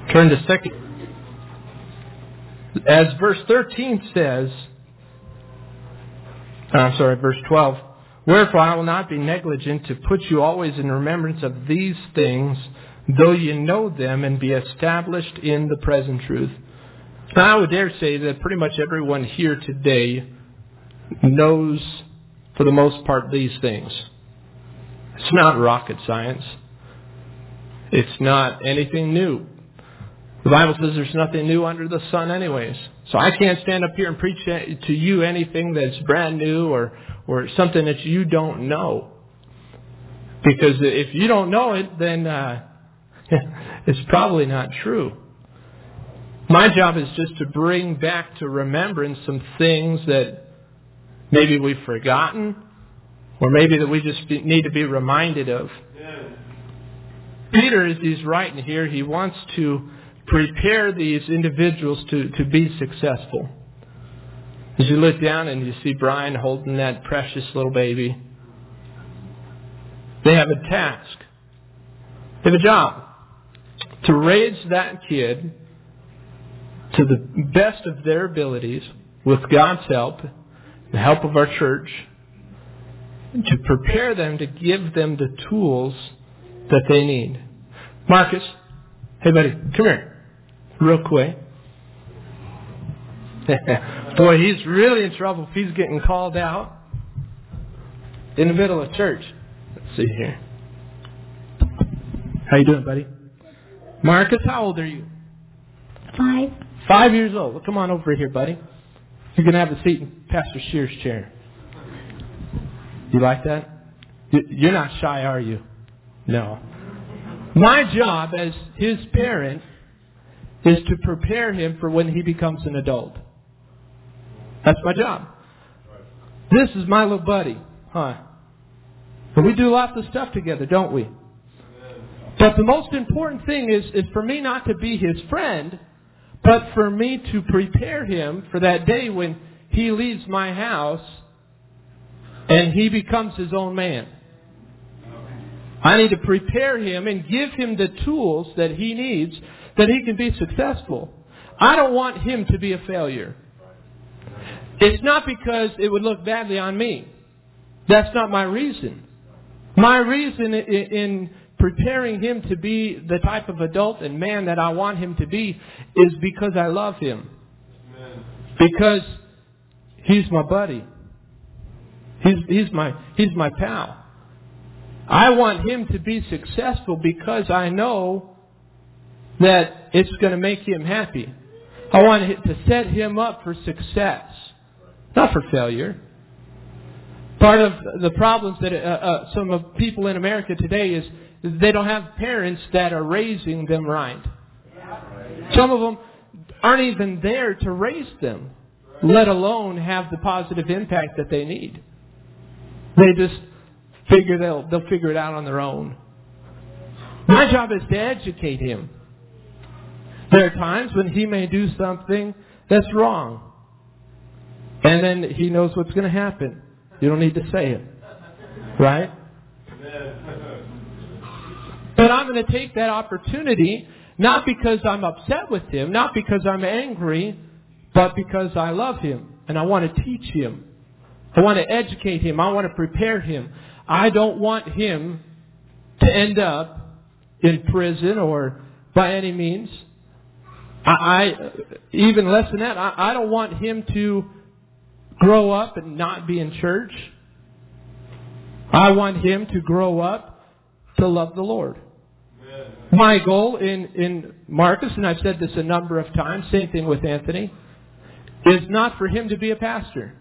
Turn to second. As verse 13 says, verse 12. Wherefore I will not be negligent to put you always in remembrance of these things, though you know them, and be established in the present truth. Now, I would dare say that pretty much everyone here today knows, for the most part, these things. It's not rocket science. It's not anything new. The Bible says there's nothing new under the sun anyways. So I can't stand up here and preach to you anything that's brand new or something that you don't know. Because if you don't know it, then it's probably not true. My job is just to bring back to remembrance some things that maybe we've forgotten, or maybe that we just need to be reminded of. Yeah. Peter, as he's writing here, he wants to prepare these individuals to be successful. As you look down and you see Brian holding that precious little baby, they have a task. They have a job to raise that kid to the best of their abilities with God's help, the help of our church, to prepare them, to give them the tools that they need. Marcus, hey buddy, come here. Real quick. Boy, he's really in trouble if he's getting called out in the middle of church. Let's see here. How you doing, buddy? Marcus, how old are you? 5. 5 years old. Well, come on over here, buddy. You're going to have a seat in Pastor Shear's chair. You like that? You're not shy, are you? No. My job as his parent is to prepare him for when he becomes an adult. That's my job. This is my little buddy. Huh? And we do lots of stuff together, don't we? But the most important thing is for me not to be his friend, but for me to prepare him for that day when he leaves my house and he becomes his own man. I need to prepare him and give him the tools that he needs that he can be successful. I don't want him to be a failure. It's not because it would look badly on me. That's not my reason. My reason in preparing him to be the type of adult and man that I want him to be is because I love him. Because he's my buddy. He's my pal. I want him to be successful because I know that it's going to make him happy. I want to set him up for success, not for failure. Part of the problems that some of people in America today is they don't have parents that are raising them right. Some of them aren't even there to raise them, let alone have the positive impact that they need. They just figure they'll figure it out on their own. My job is to educate him. There are times when he may do something that's wrong. And then he knows what's going to happen. You don't need to say it. Right? But I'm going to take that opportunity, not because I'm upset with him, not because I'm angry, but because I love him. And I want to teach him. I want to educate him. I want to prepare him. I don't want him to end up in prison or by any means. Even less than that, I don't want him to grow up and not be in church. I want him to grow up to love the Lord. My goal in Marcus, and I've said this a number of times, same thing with Anthony, is not for him to be a pastor.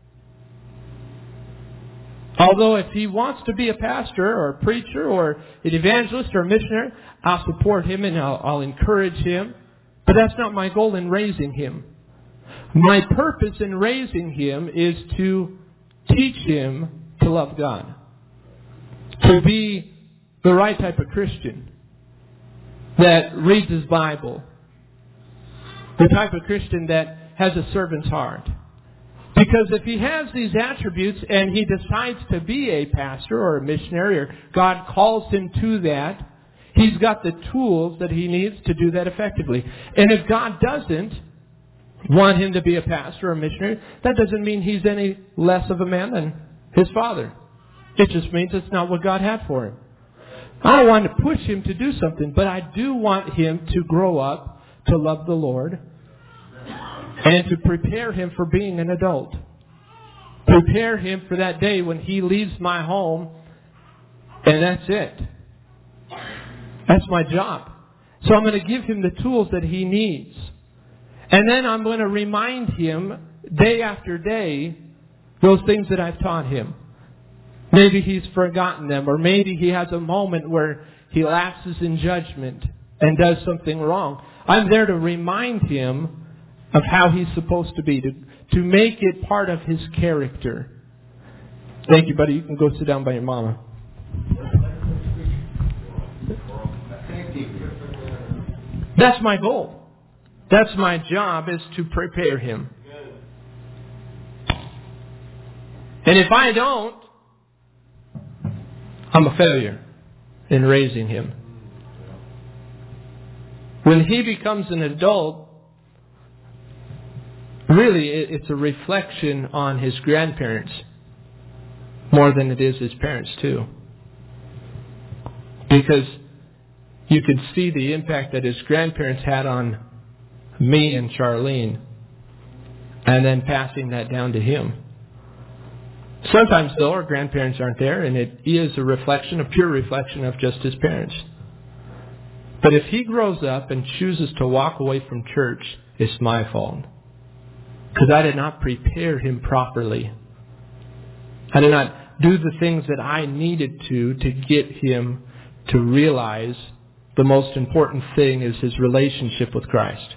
Although if he wants to be a pastor or a preacher or an evangelist or a missionary, I'll support him and I'll encourage him. But that's not my goal in raising him. My purpose in raising him is to teach him to love God. To be the right type of Christian that reads his Bible. The type of Christian that has a servant's heart. Because if he has these attributes and he decides to be a pastor or a missionary or God calls him to that, He's got the tools that he needs to do that effectively. And if God doesn't want him to be a pastor or a missionary, that doesn't mean he's any less of a man than his father. It just means it's not what God had for him. I don't want to push him to do something, but I do want him to grow up to love the Lord and to prepare him for being an adult. Prepare him for that day when he leaves my home and that's it. That's my job. So I'm going to give him the tools that he needs. And then I'm going to remind him day after day those things that I've taught him. Maybe he's forgotten them, or maybe he has a moment where he lapses in judgment and does something wrong. I'm there to remind him of how he's supposed to be, to make it part of his character. Thank you, buddy. You can go sit down by your mama. That's my goal. That's my job, is to prepare him. And if I don't, I'm a failure in raising him. When he becomes an adult, really it's a reflection on his grandparents more than it is his parents too. Because you could see the impact that his grandparents had on me and Charlene, and then passing that down to him. Sometimes, though, our grandparents aren't there, and it is a reflection, a pure reflection of just his parents. But if he grows up and chooses to walk away from church, it's my fault. Because I did not prepare him properly. I did not do the things that I needed to get him to realize the most important thing is his relationship with Christ.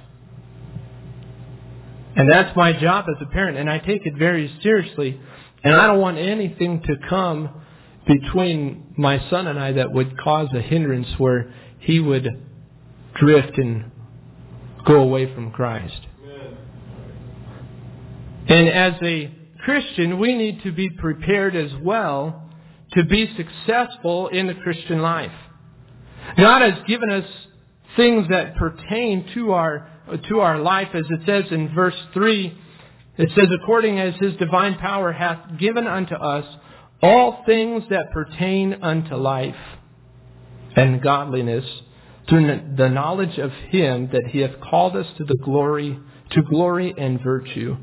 And that's my job as a parent, and I take it very seriously. And I don't want anything to come between my son and I that would cause a hindrance where he would drift and go away from Christ. And as a Christian, we need to be prepared as well to be successful in the Christian life. God has given us things that pertain to our life, as it says in verse 3. It says, according as his divine power hath given unto us all things that pertain unto life and godliness, through the knowledge of him that he hath called us to glory and virtue.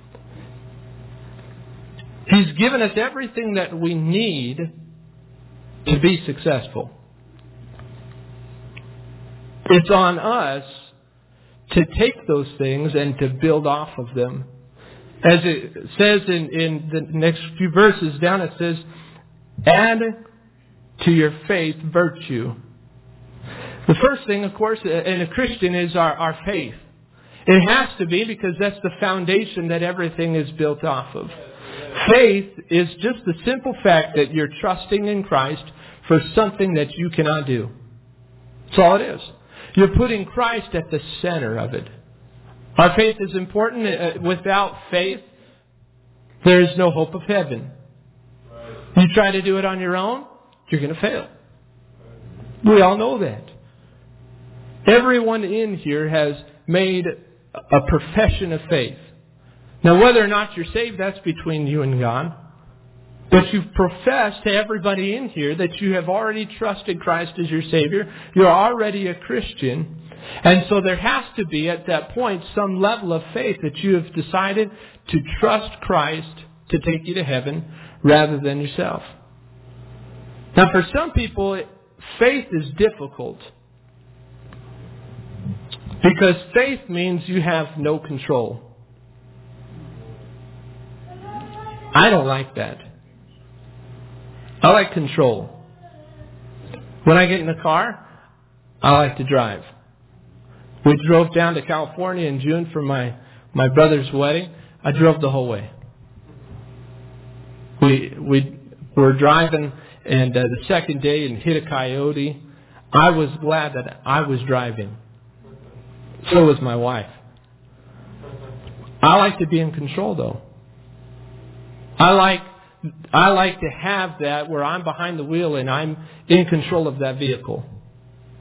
He's given us everything that we need to be successful. It's on us to take those things and to build off of them. As it says in the next few verses down, it says, add to your faith virtue. The first thing, of course, in a Christian is our faith. It has to be, because that's the foundation that everything is built off of. Faith is just the simple fact that you're trusting in Christ for something that you cannot do. That's all it is. You're putting Christ at the center of it. Our faith is important. Without faith, there is no hope of heaven. You try to do it on your own, you're going to fail. We all know that. Everyone in here has made a profession of faith. Now, whether or not you're saved, that's between you and God. But you've professed to everybody in here that you have already trusted Christ as your Savior. You're already a Christian. And so there has to be, at that point, some level of faith that you have decided to trust Christ to take you to heaven rather than yourself. Now, for some people, faith is difficult. Because faith means you have no control. I don't like that. I like control. When I get in the car, I like to drive. We drove down to California in June for my brother's wedding. I drove the whole way. We were driving, and the second day and hit a coyote. I was glad that I was driving. So was my wife. I like to be in control, though. I like to have that where I'm behind the wheel and I'm in control of that vehicle.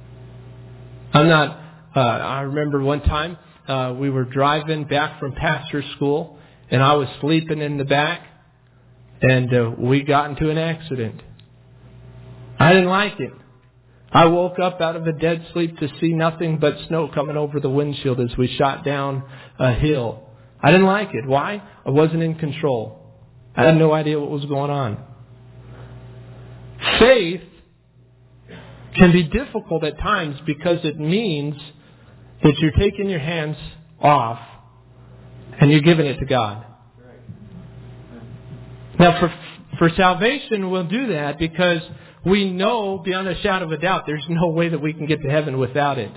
I remember one time we were driving back from pastor's school, and I was sleeping in the back, and we got into an accident. I didn't like it. I woke up out of a dead sleep to see nothing but snow coming over the windshield as we shot down a hill. I didn't like it. Why? I wasn't in control. I had no idea what was going on. Faith can be difficult at times because it means that you're taking your hands off and you're giving it to God. Now, for salvation, we'll do that because we know beyond a shadow of a doubt there's no way that we can get to heaven without it.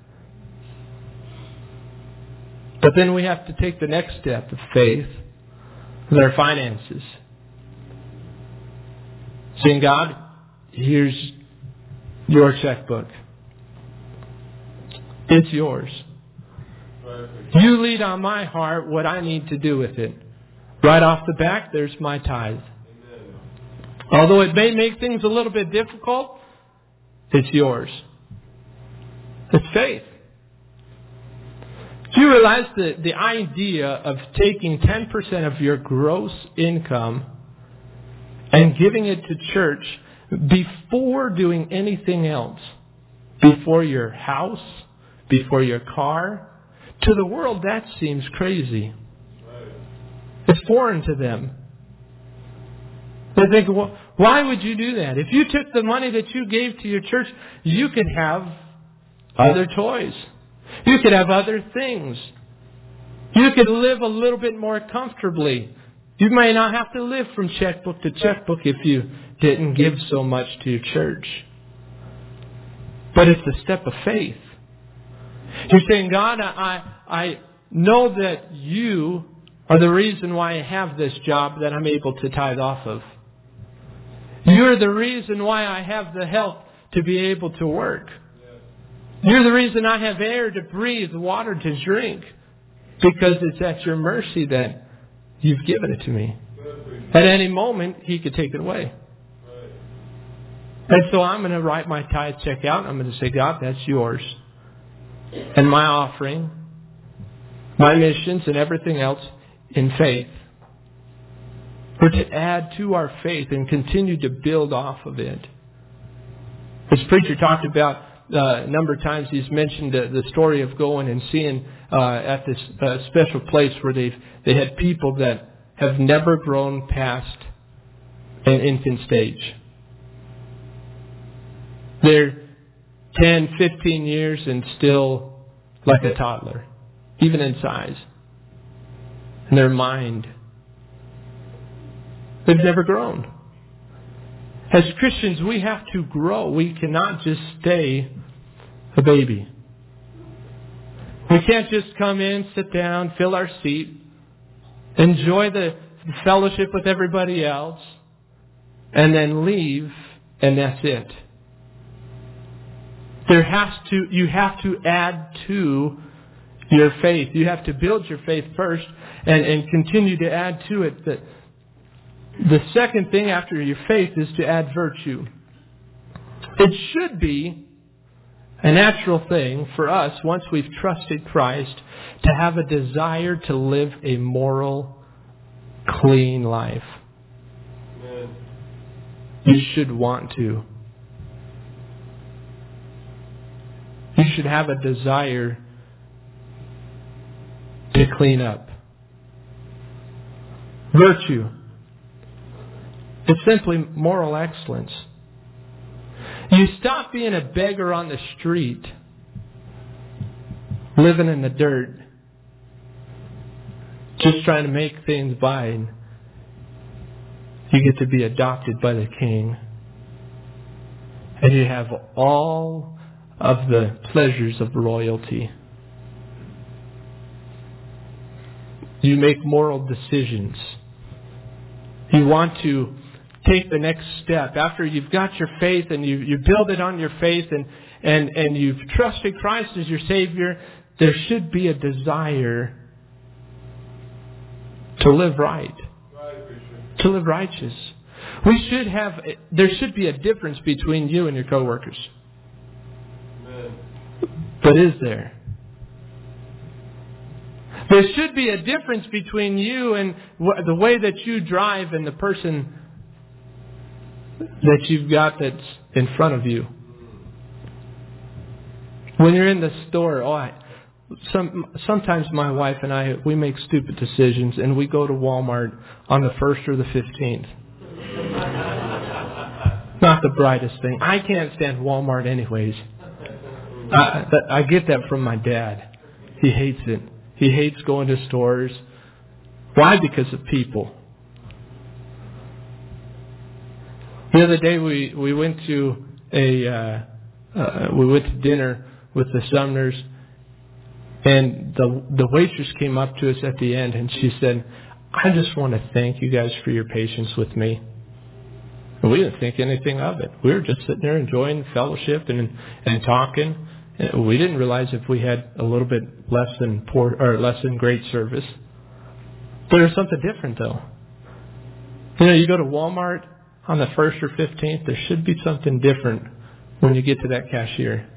But then we have to take the next step of faith with our finances. Saying, God, here's your checkbook. It's yours. You lead on my heart what I need to do with it. Right off the back, there's my tithe. Although it may make things a little bit difficult, it's yours. It's faith. Do you realize that the idea of taking 10% of your gross income and giving it to church before doing anything else, before your house, before your car, to the world that seems crazy. It's foreign to them. They think, well, why would you do that? If you took the money that you gave to your church, you could have other toys. You could have other things. You could live a little bit more comfortably. You may not have to live from checkbook to checkbook if you didn't give so much to your church. But it's a step of faith. You're saying, God, I know that you are the reason why I have this job that I'm able to tithe off of. You're the reason why I have the health to be able to work. You're the reason I have air to breathe, water to drink. Because it's at your mercy that you've given it to me. At any moment, He could take it away. And so I'm going to write my tithe check out. I'm going to say, God, that's yours. And my offering, my missions, and everything else in faith. We're to add to our faith and continue to build off of it. This preacher talked about a number of times, he's mentioned the story of going and seeing at this special place where they had people that have never grown past an infant stage. They're 10, 15 years and still like a toddler, even in size. And their mind, they've never grown. As Christians, we have to grow. We cannot just stay a baby. We can't just come in, sit down, fill our seat, enjoy the fellowship with everybody else, and then leave, and that's it. You have to add to your faith. You have to build your faith first and continue to add to it. The second thing after your faith is to add virtue. It should be a natural thing for us, once we've trusted Christ, to have a desire to live a moral, clean life. Amen. You should want to. You should have a desire to clean up. Virtue. It's simply moral excellence. You stop being a beggar on the street, living in the dirt, just trying to make things by, and you get to be adopted by the King. And you have all of the pleasures of royalty. You make moral decisions. You want to take the next step. After you've got your faith and you build it on your faith and you've trusted Christ as your Savior, there should be a desire to live right. To live righteous. There should be a difference between you and your coworkers. Amen. But is there? There should be a difference between you and the way that you drive and the person that you've got that's in front of you. When you're in the store, sometimes my wife and I, we make stupid decisions and we go to Walmart on the 1st or the 15th. Not the brightest thing. I can't stand Walmart anyways. I get that from my dad. He hates it. He hates going to stores. Why? Because of people. The other day we went to dinner with the Sumners, and the waitress came up to us at the end and she said, "I just want to thank you guys for your patience with me." And we didn't think anything of it. We were just sitting there enjoying fellowship and talking. We didn't realize if we had a little bit less than great service. But there's something different, though. You go to Walmart on the 1st or 15th, there should be something different when you get to that cashier.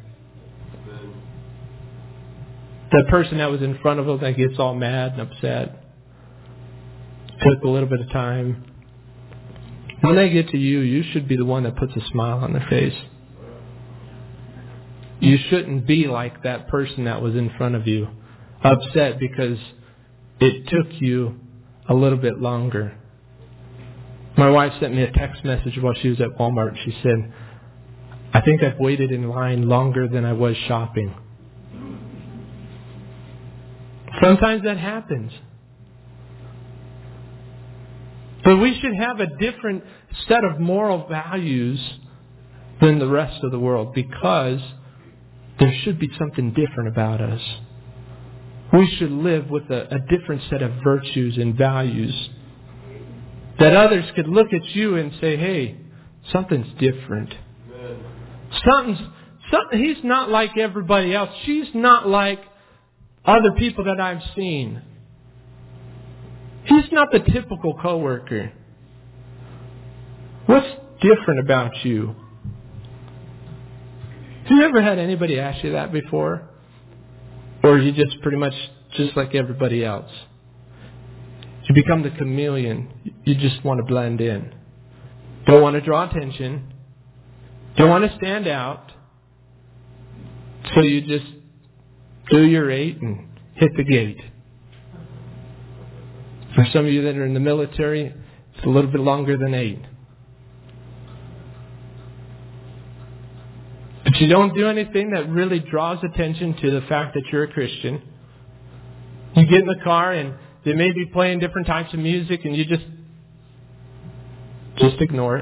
That person that was in front of them that gets all mad and upset. Took a little bit of time. When they get to you, you should be the one that puts a smile on their face. You shouldn't be like that person that was in front of you, upset because it took you a little bit longer. My wife sent me a text message while she was at Walmart. She said, "I think I've waited in line longer than I was shopping." Sometimes that happens. But we should have a different set of moral values than the rest of the world, because there should be something different about us. We should live with a different set of virtues and values, that others could look at you and say, "Hey, something's different. He's not like everybody else. She's not like other people that I've seen. He's not the typical coworker. What's different about you?" Have you ever had anybody ask you that before? Or are you just pretty much just like everybody else? You become the chameleon. You just want to blend in. Don't want to draw attention. Don't want to stand out. So you just do your 8 and hit the gate. For some of you that are in the military, it's a little bit longer than 8. But you don't do anything that really draws attention to the fact that you're a Christian. You get in the car and they may be playing different types of music and you just ignore it.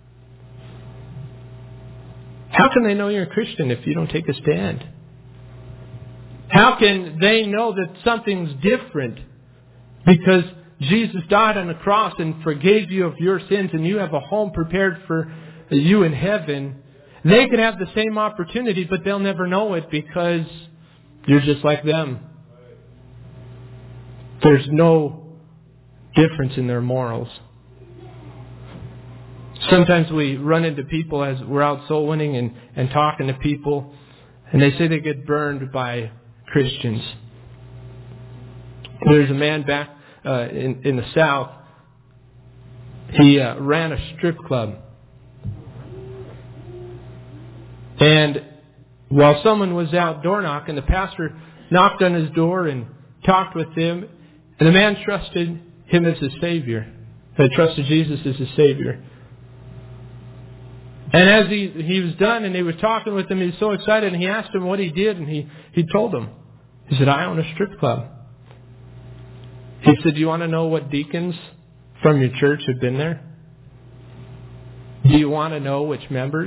How can they know you're a Christian if you don't take a stand? How can they know that something's different because Jesus died on the cross and forgave you of your sins and you have a home prepared for you in heaven? They could have the same opportunity, but they'll never know it because you're just like them. There's no difference in their morals. Sometimes we run into people as we're out soul winning and talking to people, and they say they get burned by Christians. There's a man back in the South. He ran a strip club. And while someone was out door knocking, the pastor knocked on his door and talked with him. And the man trusted him as his Savior. He trusted Jesus as his Savior. And as he was done and he was talking with him, he was so excited, and he asked him what he did, and he told him. He said, "I own a strip club." He said, "Do you want to know what deacons from your church have been there? Do you want to know which members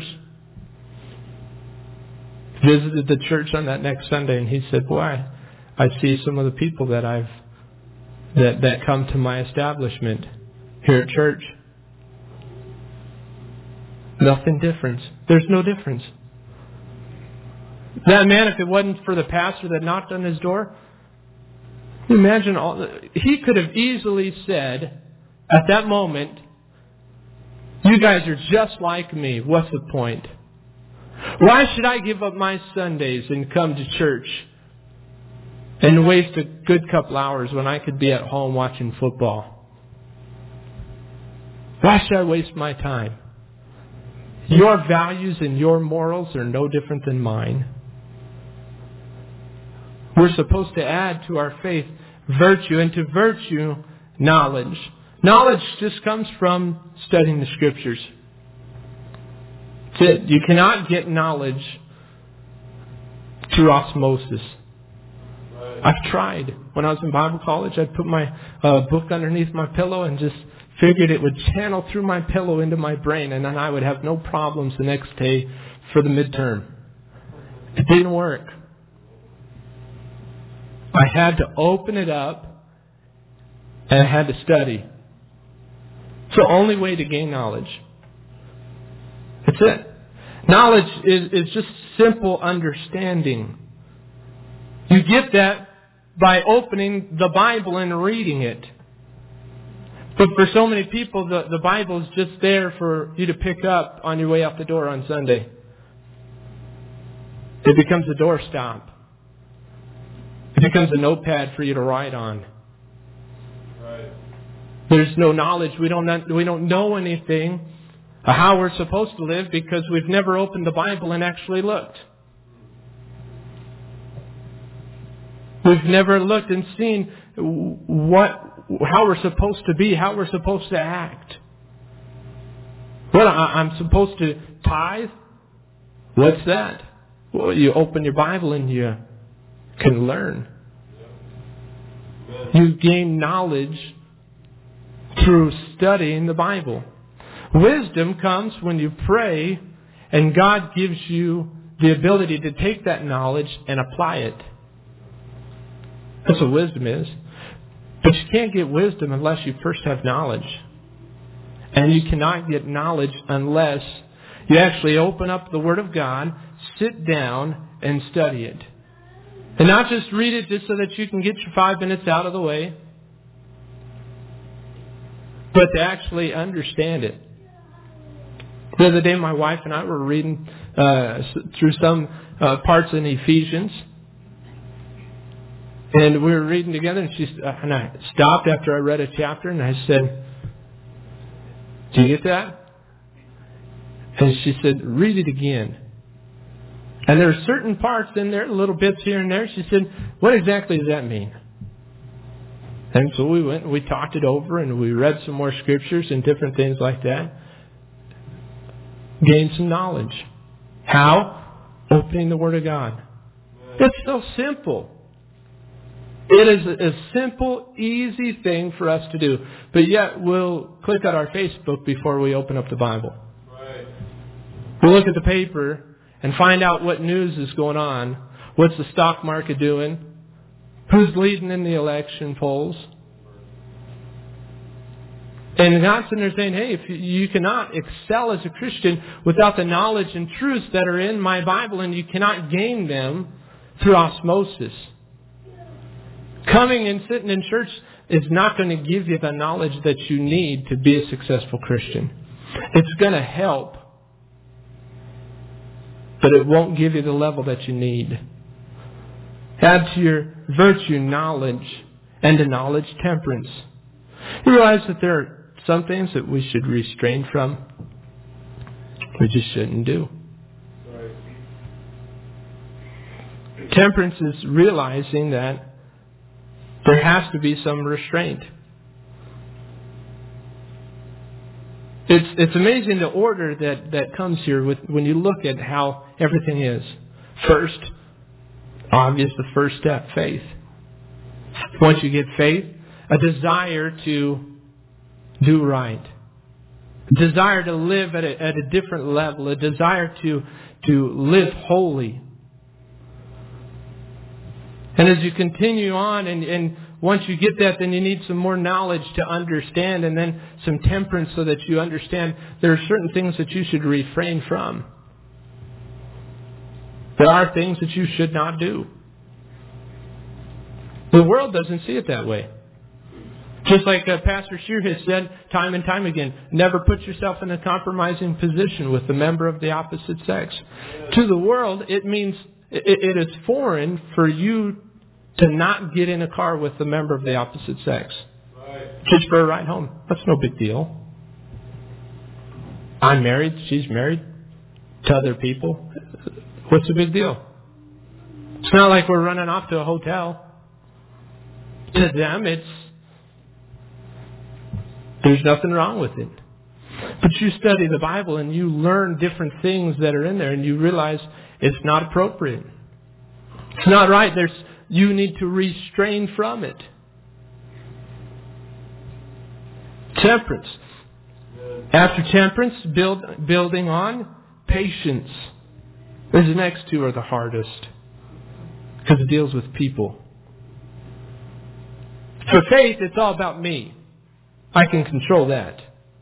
visited the church on that next Sunday?" And he said, "Boy, I see some of the people that that come to my establishment here at church. Nothing different. There's no difference." That man, if it wasn't for the pastor that knocked on his door, imagine he could have easily said at that moment, "You guys are just like me. What's the point? Why should I give up my Sundays and come to church and waste a good couple hours when I could be at home watching football? Why should I waste my time? Your values and your morals are no different than mine. We're supposed to add to our faith virtue, and to virtue, knowledge. Knowledge just comes from studying the Scriptures. That's it. You cannot get knowledge through osmosis. I've tried. When I was in Bible college, I'd put my book underneath my pillow and just figured it would channel through my pillow into my brain, and then I would have no problems the next day for the midterm. It didn't work. I had to open it up and I had to study. It's the only way to gain knowledge. That's it. Knowledge is just simple understanding. You get that by opening the Bible and reading it. But for so many people, the Bible is just there for you to pick up on your way out the door on Sunday. It becomes a doorstop. It becomes a notepad for you to write on. Right. There's no knowledge. We don't know anything how we're supposed to live because we've never opened the Bible and actually looked. We've never looked and seen how we're supposed to be, how we're supposed to act. Well, I'm supposed to tithe? What's that? Well, you open your Bible and you can learn. You gain knowledge through studying the Bible. Wisdom comes when you pray and God gives you the ability to take that knowledge and apply it. That's what wisdom is. But you can't get wisdom unless you first have knowledge. And you cannot get knowledge unless you actually open up the Word of God, sit down, and study it. And not just read it just so that you can get your 5 minutes out of the way, but to actually understand it. The other day, my wife and I were reading through some parts in Ephesians. And we were reading together, and I stopped after I read a chapter, and I said, "Do you get that?" And she said, "Read it again." And there are certain parts in there, little bits here and there. She said, "What exactly does that mean?" And so we went and we talked it over, and we read some more scriptures and different things like that. Gained some knowledge. How? Opening the Word of God. It's so simple. It is a simple, easy thing for us to do. But yet we'll click on our Facebook before we open up the Bible. Right. We'll look at the paper and find out what news is going on. What's the stock market doing? Who's leading in the election polls? And God's sitting there saying, hey, if you cannot excel as a Christian without the knowledge and truths that are in my Bible, and you cannot gain them through osmosis. Coming and sitting in church is not going to give you the knowledge that you need to be a successful Christian. It's going to help, but it won't give you the level that you need. Add to your virtue knowledge, and to knowledge temperance. You realize that there are some things that we should restrain from. We just shouldn't do. Right. Temperance is realizing that there has to be some restraint. It's amazing the order that comes here when you look at how everything is. First, obvious, the first step, faith. Once you get faith, a desire to do right. A desire to live at a different level. A desire to live holy. And as you continue on and once you get that, then you need some more knowledge to understand, and then some temperance so that you understand there are certain things that you should refrain from. There are things that you should not do. The world doesn't see it that way. Just like Pastor Shear has said time and time again, never put yourself in a compromising position with a member of the opposite sex. To the world, it means it is foreign for you to not get in a car with a member of the opposite sex. Just for a ride home. That's no big deal. I'm married, she's married to other people. What's the big deal? It's not like we're running off to a hotel. To them, there's nothing wrong with it. But you study the Bible and you learn different things that are in there and you realize it's not appropriate. It's not right. You need to restrain from it. Temperance. After temperance, building on patience. The next two are the hardest because it deals with people. For faith, it's all about me. I can control that.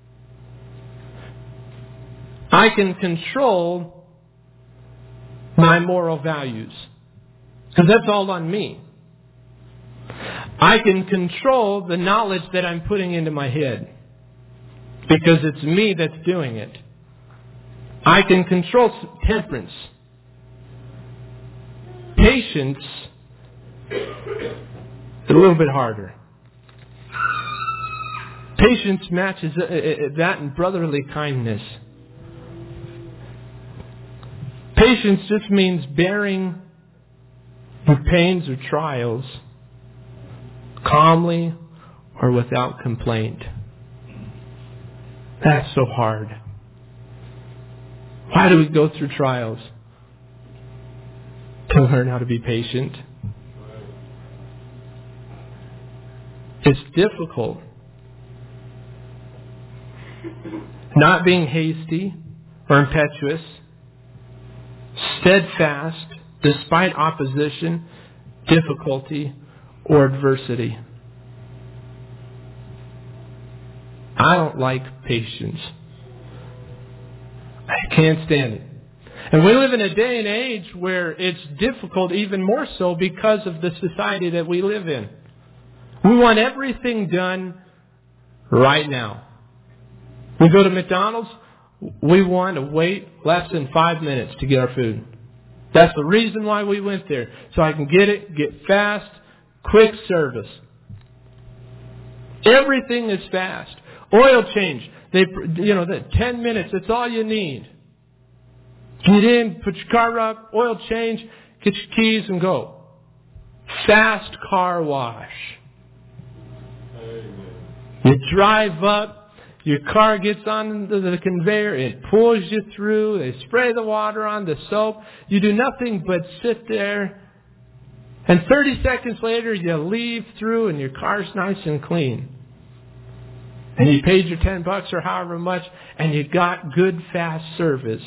I can control my moral values because that's all on me. I can control the knowledge that I'm putting into my head because it's me that's doing it. I can control temperance. Patience is a little bit harder. Patience matches that in brotherly kindness. Patience just means bearing the pains or trials calmly or without complaint. That's so hard. Why do we go through trials? To learn how to be patient. It's difficult. Not being hasty or impetuous. Steadfast despite opposition, difficulty, or adversity. I don't like patience. I can't stand it. And we live in a day and age where it's difficult even more so because of the society that we live in. We want everything done right now. We go to McDonald's, we want to wait less than 5 minutes to get our food. That's the reason why we went there. So I can get fast, quick service. Everything is fast. Oil change. The 10 minutes, that's all you need. Get in, put your car up, oil change, get your keys and go. Fast car wash. You drive up, your car gets on the conveyor, it pulls you through, they spray the water on, the soap. You do nothing but sit there, and 30 seconds later you leave through and your car's nice and clean. And you paid your $10 or however much, and you got good, fast service.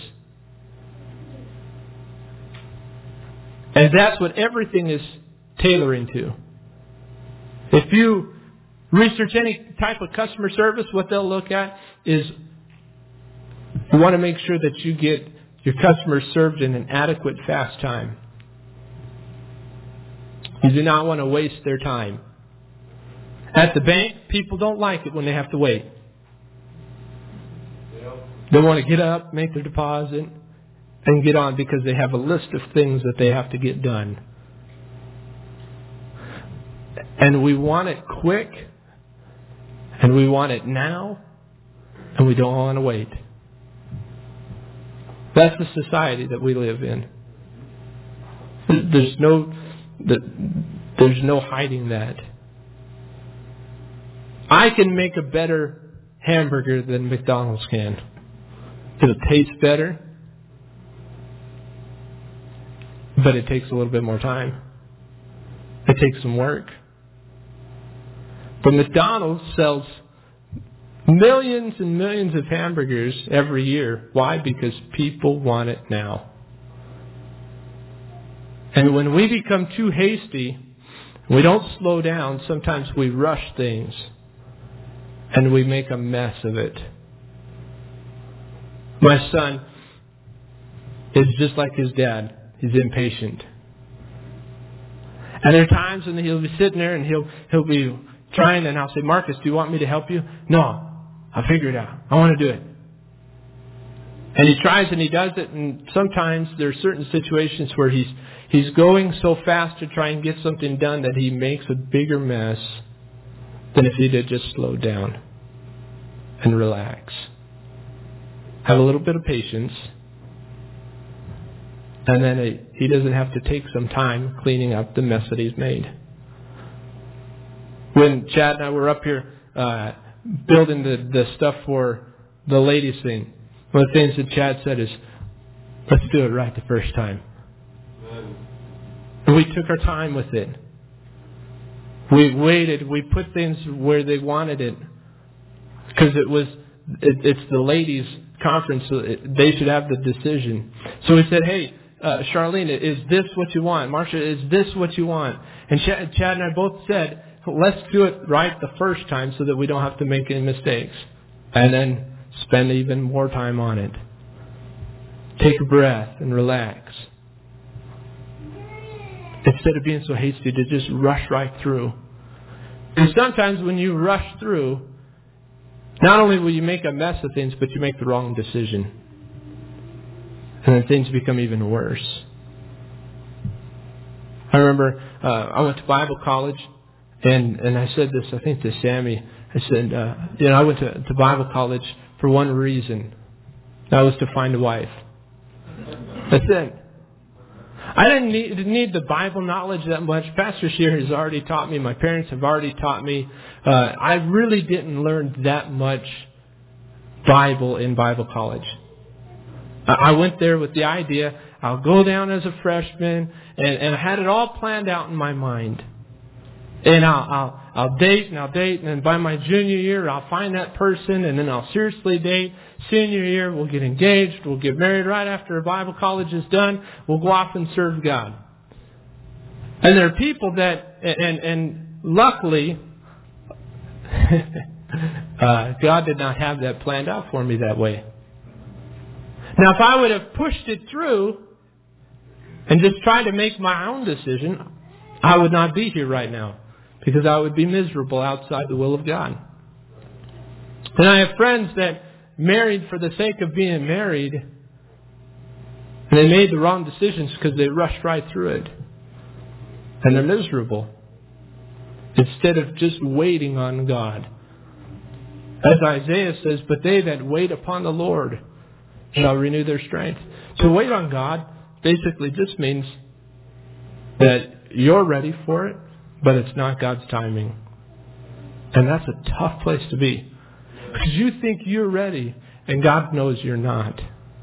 And that's what everything is tailoring to. If you research any type of customer service, what they'll look at is you want to make sure that you get your customers served in an adequate, fast time. You do not want to waste their time. At the bank, people don't like it when they have to wait. They want to get up, make their deposit, and get on because they have a list of things that they have to get done. And we want it quick, and we want it now, and we don't want to wait. That's the society that we live in. There's no hiding that. I can make a better hamburger than McDonald's can. It'll taste better, but it takes a little bit more time. It takes some work. But McDonald's sells millions and millions of hamburgers every year. Why? Because people want it now. And when we become too hasty, we don't slow down. Sometimes we rush things. And we make a mess of it. My son is just like his dad. He's impatient. And there are times when he'll be sitting there and he'll be trying, and I'll say, Marcus, do you want me to help you? No, I'll figure it out. I want to do it. And he tries and he does it, and sometimes there are certain situations where he's going so fast to try and get something done that he makes a bigger mess than if he'd have just slowed down and relax. Have a little bit of patience. And then he doesn't have to take some time cleaning up the mess that he's made. When Chad and I were up here building the stuff for the ladies thing, one of the things that Chad said is, let's do it right the first time. And we took our time with it. We waited. We put things where they wanted it. Because it's the ladies' conference, so they should have the decision. So we said, hey, Charlene, is this what you want? Marsha, is this what you want? And Chad and I both said, let's do it right the first time so that we don't have to make any mistakes. And then spend even more time on it. Take a breath and relax. Instead of being so hasty to just rush right through. And sometimes when you rush through, not only will you make a mess of things, but you make the wrong decision. And then things become even worse. I remember I went to Bible college, and I said this, I think, to Sammy. I said, I went to Bible college for one reason. That was to find a wife. That's it. I didn't need the Bible knowledge that much. Pastor Shear has already taught me. My parents have already taught me. I really didn't learn that much Bible in Bible college. I went there with the idea, I'll go down as a freshman, and I had it all planned out in my mind. And I'll date, and then by my junior year, I'll find that person, and then I'll seriously date. Senior year, we'll get engaged, we'll get married right after Bible college is done. We'll go off and serve God. And there are people that, and luckily, God did not have that planned out for me that way. Now, if I would have pushed it through and just tried to make my own decision, I would not be here right now. Because I would be miserable outside the will of God. And I have friends that married for the sake of being married. And they made the wrong decisions because they rushed right through it. And they're miserable. Instead of just waiting on God. As Isaiah says, but they that wait upon the Lord shall renew their strength. To wait on God basically just means that you're ready for it. But it's not God's timing. And that's a tough place to be. Because you think you're ready, and God knows you're not.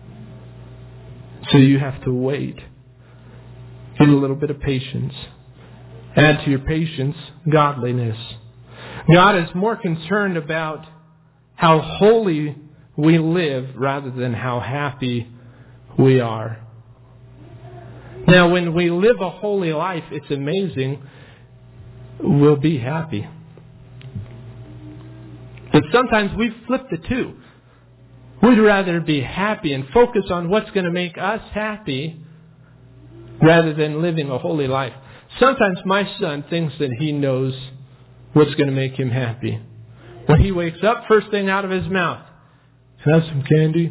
So you have to wait. Get a little bit of patience. Add to your patience godliness. God is more concerned about how holy we live rather than how happy we are. Now, when we live a holy life, it's amazing. We'll be happy. But sometimes we flip the two. We'd rather be happy and focus on what's going to make us happy rather than living a holy life. Sometimes my son thinks that he knows what's going to make him happy. When he wakes up, first thing out of his mouth, can I have some candy?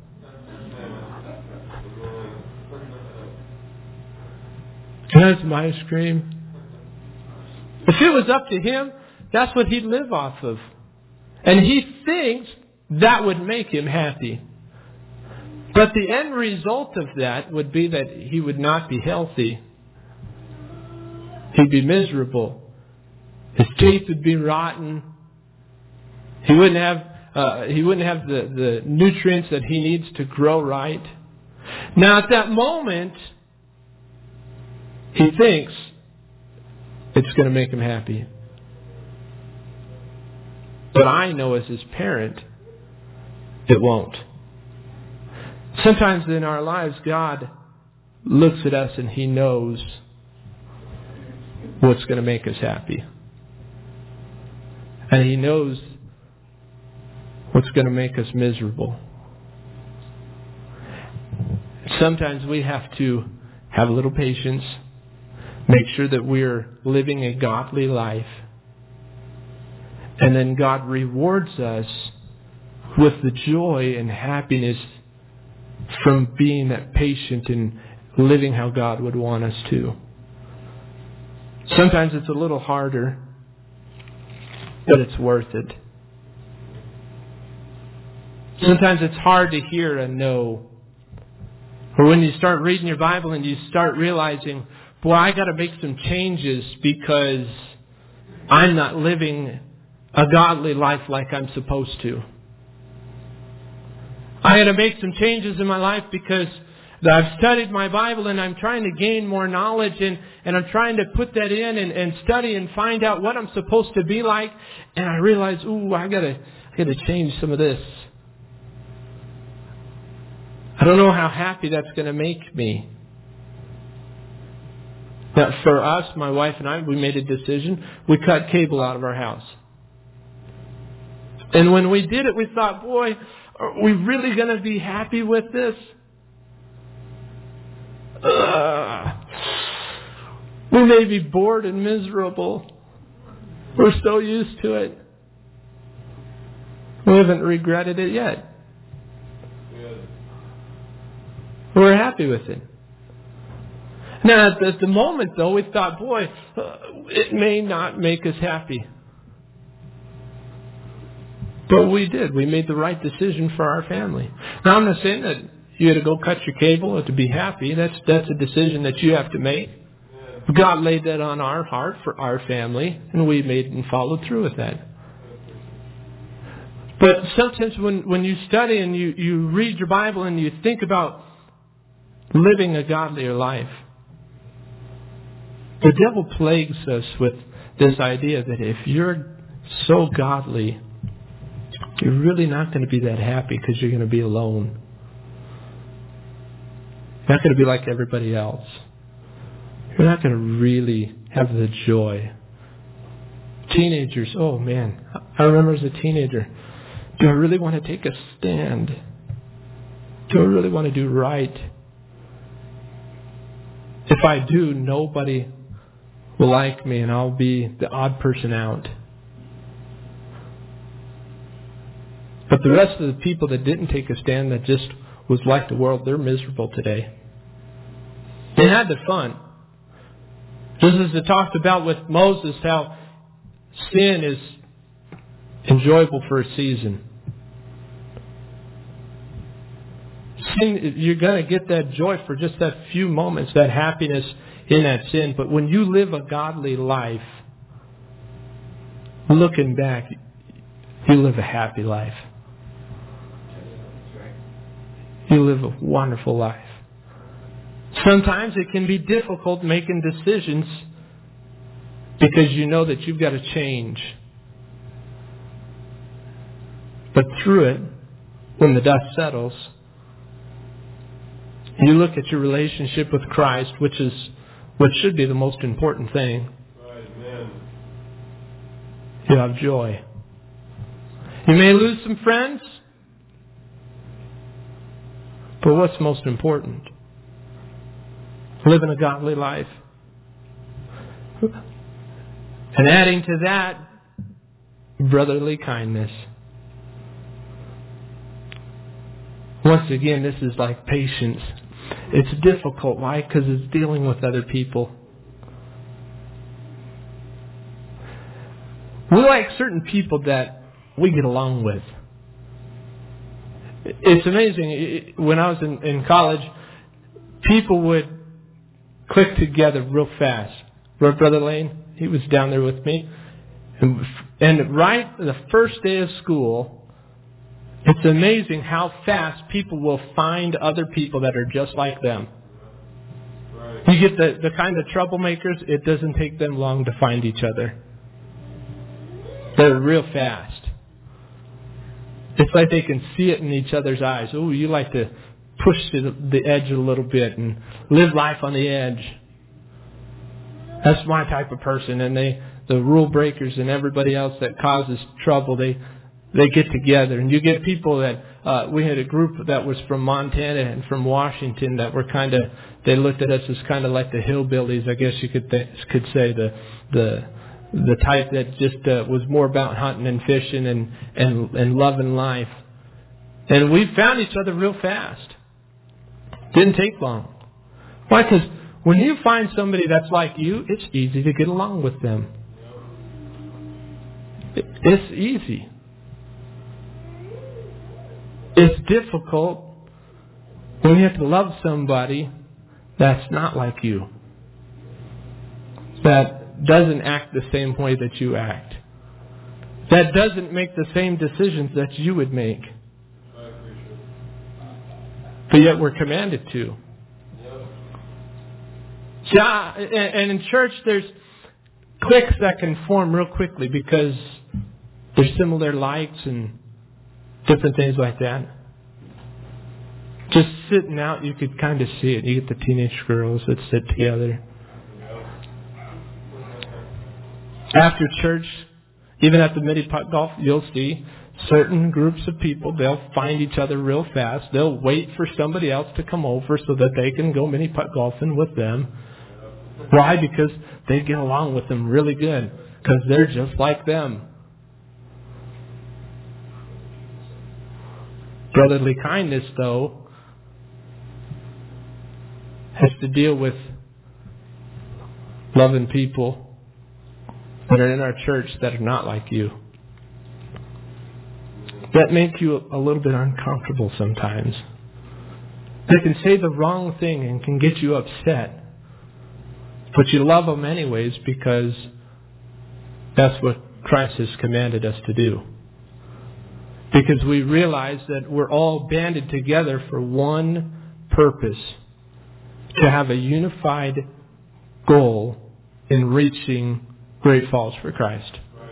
Can I have some ice cream? If it was up to him, that's what he'd live off of. And he thinks that would make him happy. But the end result of that would be that he would not be healthy. He'd be miserable. His teeth would be rotten. He wouldn't have the nutrients that he needs to grow right. Now at that moment, he thinks it's going to make him happy. But I know as his parent, it won't. Sometimes in our lives, God looks at us and He knows what's going to make us happy. And He knows what's going to make us miserable. Sometimes we have to have a little patience. Make sure that we're living a godly life. And then God rewards us with the joy and happiness from being that patient and living how God would want us to. Sometimes it's a little harder, but it's worth it. Sometimes it's hard to hear a no. Or when you start reading your Bible and you start realizing, boy, I got to make some changes because I'm not living a godly life like I'm supposed to. I got to make some changes in my life because I've studied my Bible and I'm trying to gain more knowledge and I'm trying to put that in and study and find out what I'm supposed to be like. And I realize, I gotta change some of this. I don't know how happy that's going to make me. Now, for us, my wife and I, we made a decision. We cut cable out of our house. And when we did it, we thought, boy, are we really going to be happy with this? We may be bored and miserable. We're so used to it. We haven't regretted it yet. We're happy with it. Now, at the moment, though, we thought, boy, it may not make us happy. But we did. We made the right decision for our family. Now, I'm not saying that you had to go cut your cable to be happy. That's a decision that you have to make. God laid that on our heart for our family, and we made and followed through with that. But sometimes when you study and you read your Bible and you think about living a godlier life, the devil plagues us with this idea that if you're so godly, you're really not going to be that happy because you're going to be alone. You're not going to be like everybody else. You're not going to really have the joy. Teenagers, oh man, I remember as a teenager, do I really want to take a stand? Do I really want to do right? If I do, nobody will like me and I'll be the odd person out. But the rest of the people that didn't take a stand, that just was like the world, they're miserable today. They had their fun. Just as it talked about with Moses, how sin is enjoyable for a season. Sin, you're going to get that joy for just that few moments, that happiness in that sin. But when you live a godly life, looking back, you live a happy life. You live a wonderful life. Sometimes it can be difficult making decisions because you know that you've got to change. But through it, when the dust settles, you look at your relationship with Christ, which is what should be the most important thing. Amen. You have joy. You may lose some friends, but what's most important? Living a godly life. And adding to that, brotherly kindness. Once again, this is like patience. It's difficult. Why? Because it's dealing with other people. We like certain people that we get along with. It's amazing. When I was in college, people would click together real fast. Brother Lane, he was down there with me. And right the first day of school, it's amazing how fast people will find other people that are just like them. Right. You get the kind of troublemakers, it doesn't take them long to find each other. They're real fast. It's like they can see it in each other's eyes. Oh, you like to push to the edge a little bit and live life on the edge. That's my type of person. And the rule breakers and everybody else that causes trouble, they get together. And you get people that, we had a group that was from Montana and from Washington that were they looked at us as kind of like the hillbillies, I guess you could say, the type that just was more about hunting and fishing and loving life. And we found each other real fast. Didn't take long. Why? Because when you find somebody that's like you, it's easy to get along with them. It's easy. It's difficult when you have to love somebody that's not like you, that doesn't act the same way that you act, that doesn't make the same decisions that you would make, but yet we're commanded to. Yeah, and in church there's cliques that can form real quickly because there's similar likes and different things like that. Just sitting out, you could kind of see it. You get the teenage girls that sit together. After church, even at the mini putt golf, you'll see certain groups of people, they'll find each other real fast. They'll wait for somebody else to come over so that they can go mini putt golfing with them. Why? Because they get along with them really good. Because they're just like them. Brotherly kindness, though, has to deal with loving people that are in our church that are not like you. That make you a little bit uncomfortable sometimes. They can say the wrong thing and can get you upset. But you love them anyways because that's what Christ has commanded us to do. Because we realize that we're all banded together for one purpose. To have a unified goal in reaching Great Falls for Christ.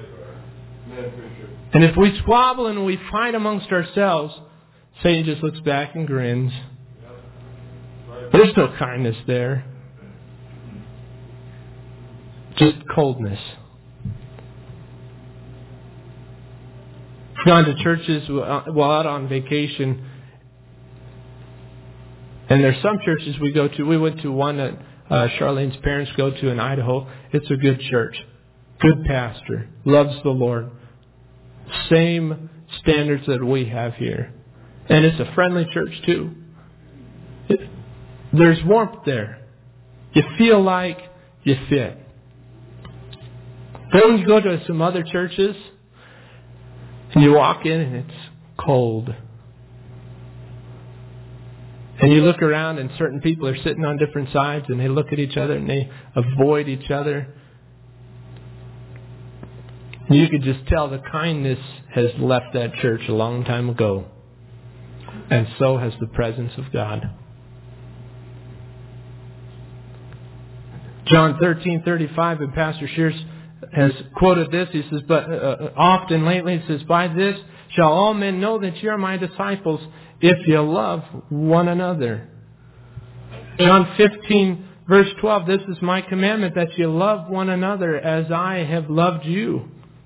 And if we squabble and we fight amongst ourselves, Satan just looks back and grins. There's no kindness there. Just coldness. I've gone to churches while out on vacation. And there's some churches we go to. We went to one that Charlene's parents go to in Idaho. It's a good church. Good pastor. Loves the Lord. Same standards that we have here. And it's a friendly church too. There's warmth there. You feel like you fit. Then when you go to some other churches, and you walk in and it's cold. And you look around and certain people are sitting on different sides and they look at each other and they avoid each other. And you could just tell the kindness has left that church a long time ago. And so has the presence of God. John 13:35, and Pastor Shears has quoted this. He says, but often lately, he says, by this shall all men know that you are my disciples, if you love one another. John 15, verse 12, this is my commandment, that you love one another as I have loved you.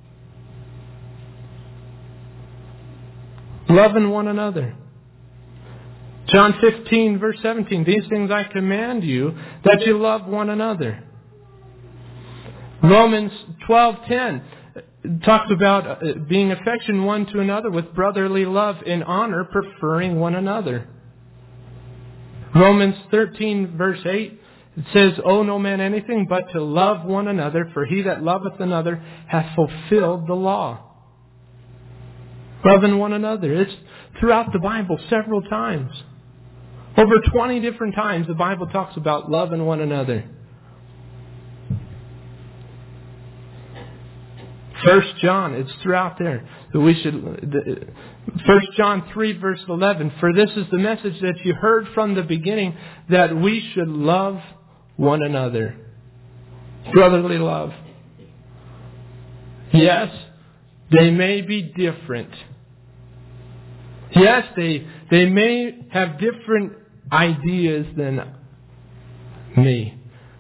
Loving one another. John 15, verse 17, these things I command you, that you love one another. Romans 12:10 talks about being affectionate one to another with brotherly love and honor, preferring one another. Romans 13, verse 8, it says, owe no man anything but to love one another, for he that loveth another hath fulfilled the law. Loving one another. It's throughout the Bible several times. Over 20 different times the Bible talks about loving one another. 1 John, it's throughout there. We should. 1 John 3, verse 11. For this is the message that you heard from the beginning, that we should love one another. Brotherly love. Yes, they may be different. Yes, they may have different ideas than me.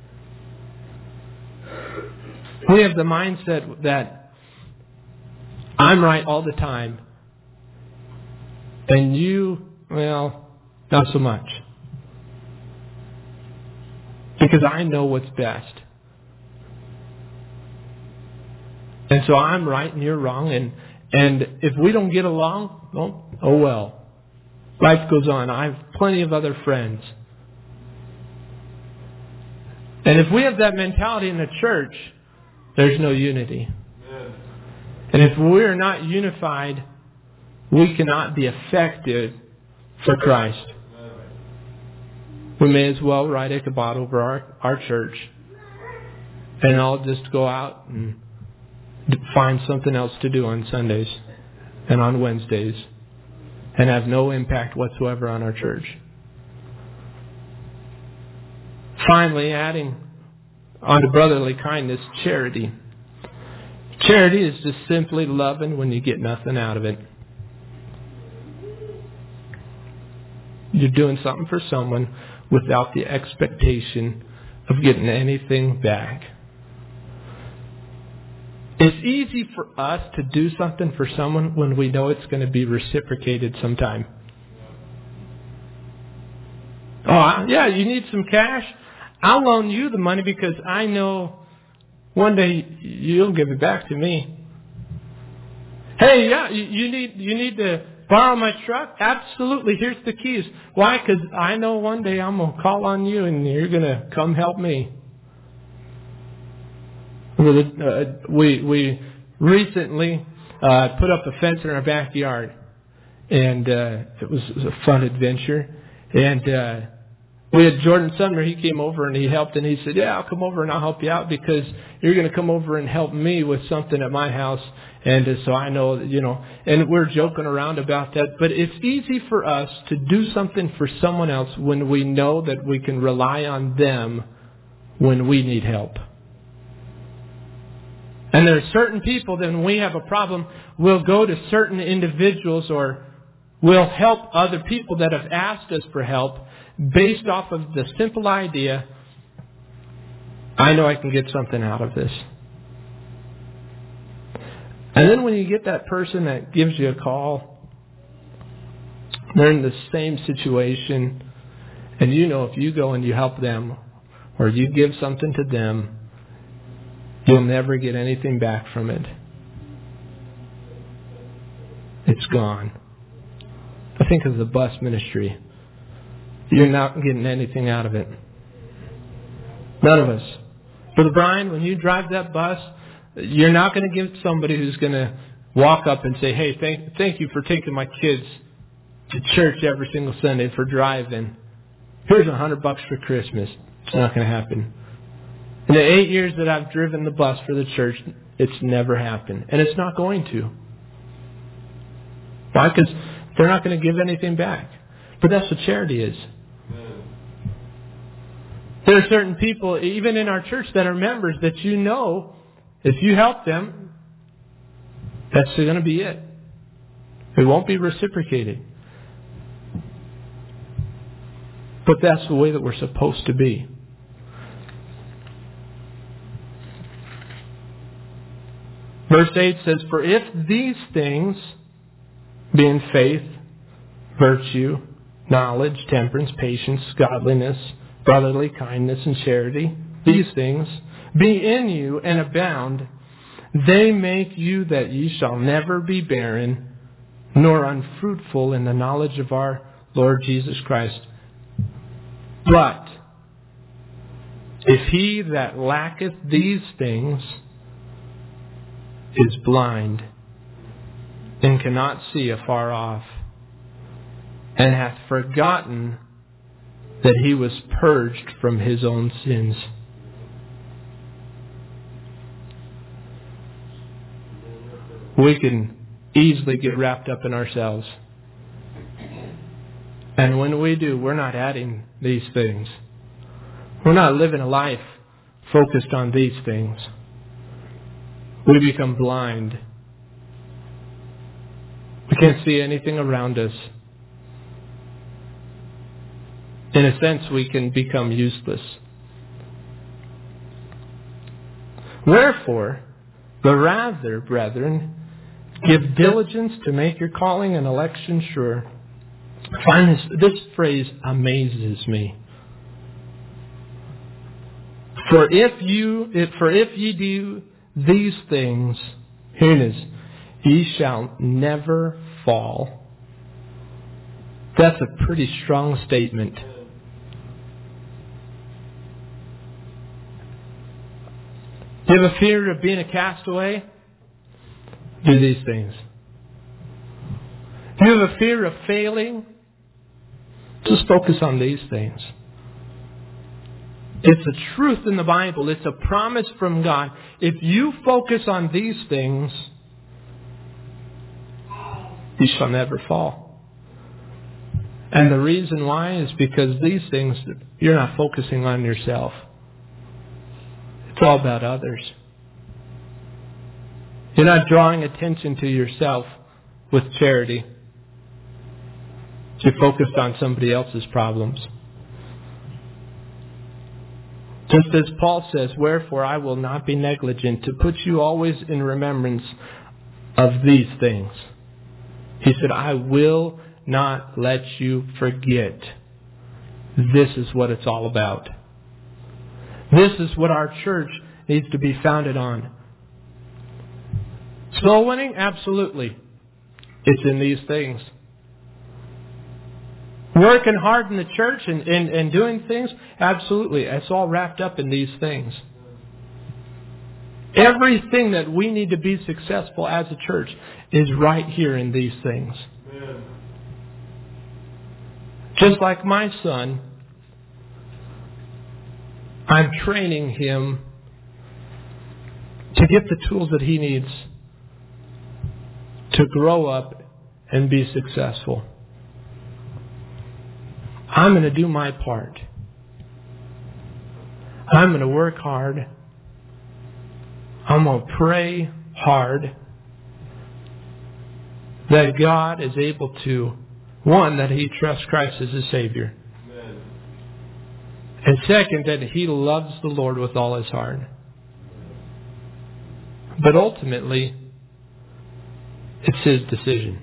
We have the mindset that I'm right all the time. And you, well, not so much. Because I know what's best. And so I'm right and you're wrong. And if we don't get along, oh well. Life goes on. I have plenty of other friends. And if we have that mentality in the church, there's no unity. And if we're not unified, we cannot be effective for Christ. We may as well write Ichabod over our church and all just go out and find something else to do on Sundays and on Wednesdays and have no impact whatsoever on our church. Finally, adding on to brotherly kindness, charity. Charity is just simply loving when you get nothing out of it. You're doing something for someone without the expectation of getting anything back. It's easy for us to do something for someone when we know it's going to be reciprocated sometime. Oh, yeah, you need some cash? I'll loan you the money because I know one day you'll give it back to me. Hey, yeah, you need to borrow my truck? Absolutely. Here's the keys. Why? Because I know one day I'm going to call on you and you're going to come help me. We recently put up a fence in our backyard, and it was a fun adventure. And we had Jordan Sumner. He came over and he helped, and he said, "Yeah, I'll come over and I'll help you out because you're going to come over and help me with something at my house." And so I know that, and we're joking around about that. But it's easy for us to do something for someone else when we know that we can rely on them when we need help. And there are certain people that when we have a problem, we'll go to certain individuals or we'll help other people that have asked us for help based off of the simple idea, I know I can get something out of this. And then when you get that person that gives you a call, they're in the same situation, and if you go and you help them or you give something to them, you'll never get anything back from it. It's gone. I think of the bus ministry. You're not getting anything out of it. None of us. Brother Brian, when you drive that bus, you're not going to give somebody who's going to walk up and say, "Hey, thank you for taking my kids to church every single Sunday for driving. Here's $100 for Christmas." It's not going to happen. In the 8 years that I've driven the bus for the church, it's never happened. And it's not going to. Why? Because they're not going to give anything back. But that's what charity is. There are certain people, even in our church, that are members that if you help them, that's going to be it. It won't be reciprocated. But that's the way that we're supposed to be. Verse 8 says, "For if these things, being faith, virtue, knowledge, temperance, patience, godliness, brotherly kindness, and charity, these things be in you and abound, they make you that ye shall never be barren, nor unfruitful in the knowledge of our Lord Jesus Christ. But if he that lacketh these things is blind, and cannot see afar off, and hath forgotten that he was purged from his own sins." We can easily get wrapped up in ourselves. And when we do, we're not adding these things. We're not living a life focused on these things. We become blind. We can't see anything around us. In a sense, we can become useless. Wherefore, the rather, brethren, give diligence to make your calling and election sure. I find this phrase amazes me. For if ye do these things, here it is, ye shall never fall. That's a pretty strong statement. Do you have a fear of being a castaway? Do these things. Do you have a fear of failing? Just focus on these things. It's a truth in the Bible. It's a promise from God. If you focus on these things, you shall never fall. And the reason why is because these things, you're not focusing on yourself. It's all about others. You're not drawing attention to yourself with charity. You're focused on somebody else's problems. Just as Paul says, wherefore I will not be negligent to put you always in remembrance of these things. He said, I will not let you forget. This is what it's all about. This is what our church needs to be founded on. Soul winning? Absolutely. It's in these things. Working hard in the church and doing things? Absolutely. It's all wrapped up in these things. Everything that we need to be successful as a church is right here in these things. Amen. Just like my son, I'm training him to get the tools that he needs to grow up and be successful. I'm going to do my part. I'm going to work hard. I'm going to pray hard that God is able to, one, that he trusts Christ as his Savior. Amen. And second, that he loves the Lord with all his heart. But ultimately, it's his decision.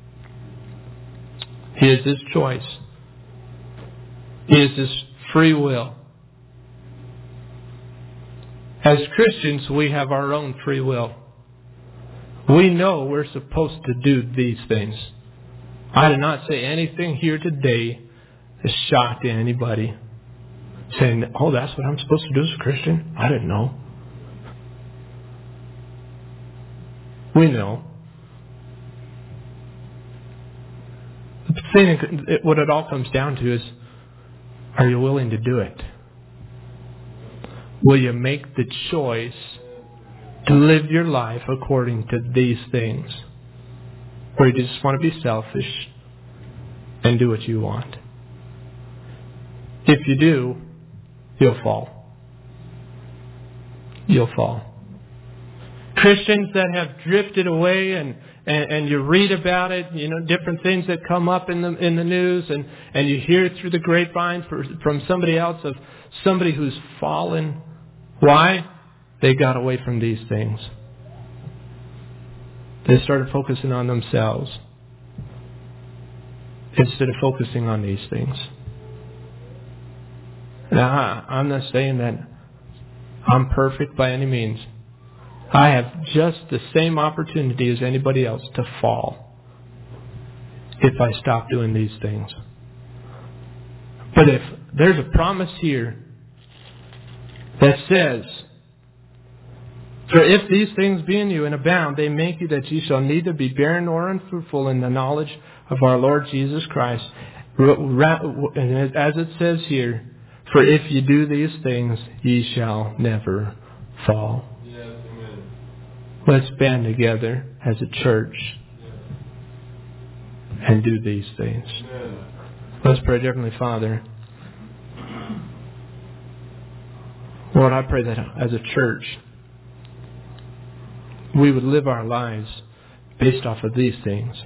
He is his choice. He is his free will. As Christians, we have our own free will. We know we're supposed to do these things. I did not say anything here today that shocked anybody. Saying, oh, that's what I'm supposed to do as a Christian? I didn't know. We know. The thing, what it all comes down to is, are you willing to do it? Will you make the choice to live your life according to these things? Or you just want to be selfish and do what you want? If you do, you'll fall. You'll fall. Christians that have drifted away and you read about it, different things that come up in the news and you hear through the grapevine from somebody else of somebody who's fallen. Why? They got away from these things. They started focusing on themselves instead of focusing on these things. Now, I'm not saying that I'm perfect by any means. I have just the same opportunity as anybody else to fall if I stop doing these things. But if there's a promise here that says, for if these things be in you and abound, they make you that ye shall neither be barren nor unfruitful in the knowledge of our Lord Jesus Christ. And as it says here, for if you do these things, ye shall never fall. Yes, amen. Let's band together as a church and do these things. Amen. Let's pray. Dear Heavenly Father, Lord, I pray that as a church, we would live our lives based off of these things.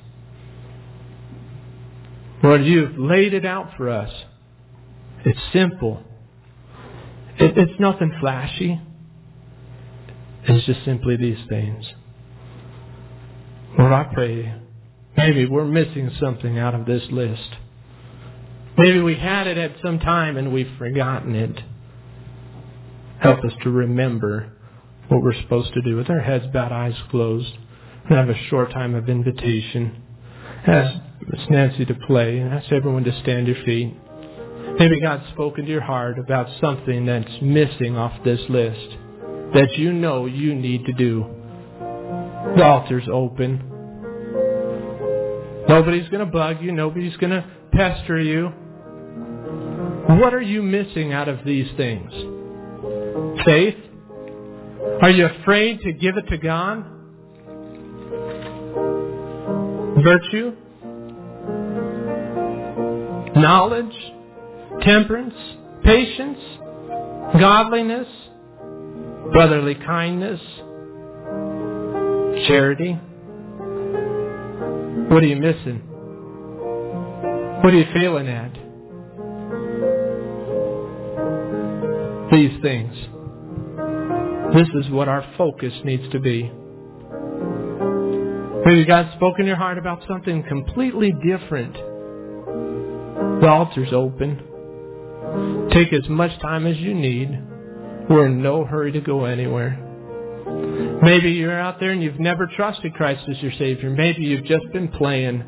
Lord, you've laid it out for us. It's simple. It's nothing flashy. It's just simply these things. Lord, I pray maybe we're missing something out of this list. Maybe we had it at some time and we've forgotten it. Help us to remember what we're supposed to do with our heads bowed, eyes closed. And have a short time of invitation. Ask Miss Nancy to play and ask everyone to stand your feet. Maybe God's spoken to your heart about something that's missing off this list that you know you need to do. The altar's open. Nobody's going to bug you. Nobody's going to pester you. What are you missing out of these things? Faith? Are you afraid to give it to God? Virtue? Knowledge? Temperance? Patience? Godliness? Brotherly kindness? Charity? What are you missing? What are you failing at? These things. This is what our focus needs to be. Maybe God's spoken in your heart about something completely different. The altar's open. Take as much time as you need. We're in no hurry to go anywhere. Maybe you're out there and you've never trusted Christ as your Savior. Maybe you've just been playing.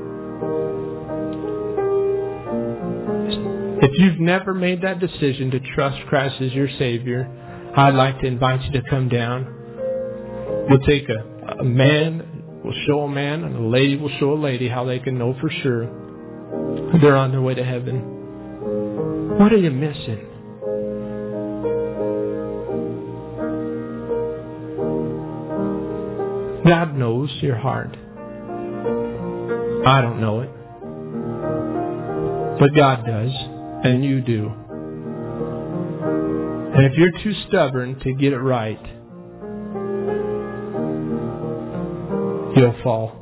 If you've never made that decision to trust Christ as your Savior, I'd like to invite you to come down. We'll take a man, we'll show a man, and a lady will show a lady how they can know for sure they're on their way to heaven. What are you missing? God knows your heart. I don't know it. But God does, and you do. And if you're too stubborn to get it right, you'll fall.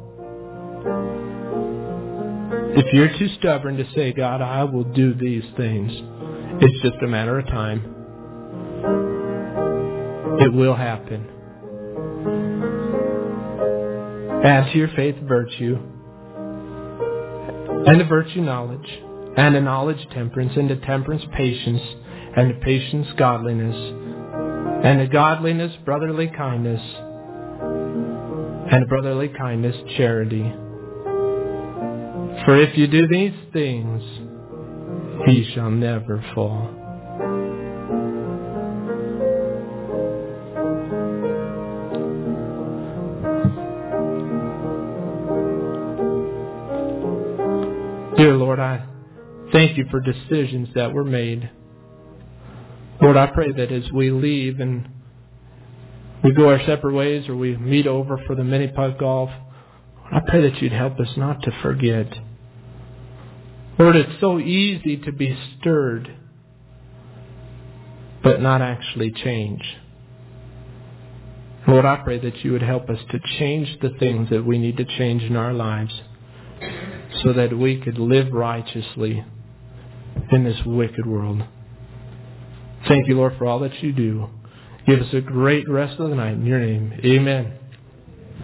If you're too stubborn to say, God, I will do these things, it's just a matter of time. It will happen. Add to your faith virtue, and to virtue knowledge, and to knowledge temperance, and to temperance patience, and to patience godliness, and to godliness brotherly kindness, and to brotherly kindness charity. For if you do these things, ye shall never fall. Dear Lord, I thank you for decisions that were made. Lord, I pray that as we leave and we go our separate ways or we meet over for the mini putt golf, I pray that you'd help us not to forget. Lord, it's so easy to be stirred, but not actually change. Lord, I pray that you would help us to change the things that we need to change in our lives so that we could live righteously in this wicked world. Thank you, Lord, for all that you do. Give us a great rest of the night in your name. Amen.